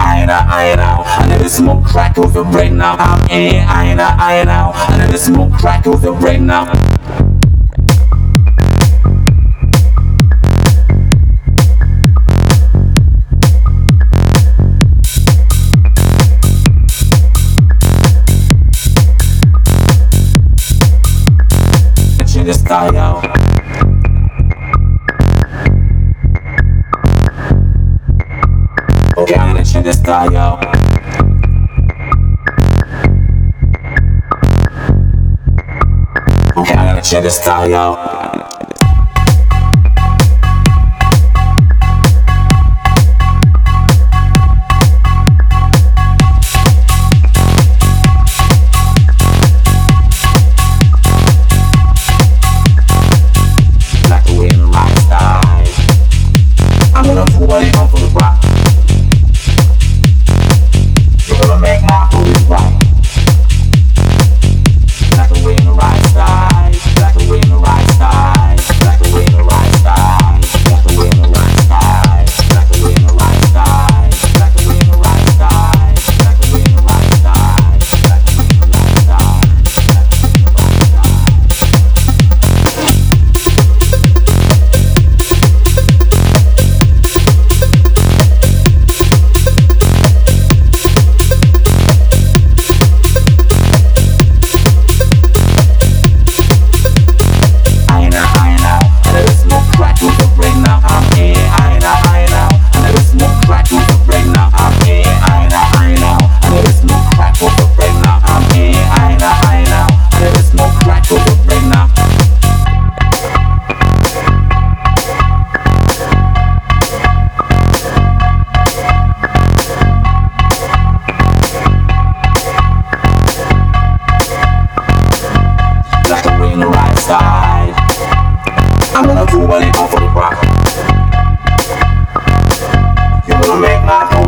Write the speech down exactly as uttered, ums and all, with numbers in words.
I know, I know. I never smoke crack with your brain now. I'm in, I know, I know. I never smoke crack with your brain now. In the sky, yo. Okay, I'm gonna change the sky, yo. Okay, I'm gonna change the sky, yo. I'm gonna do what it on for the rock. You wanna make my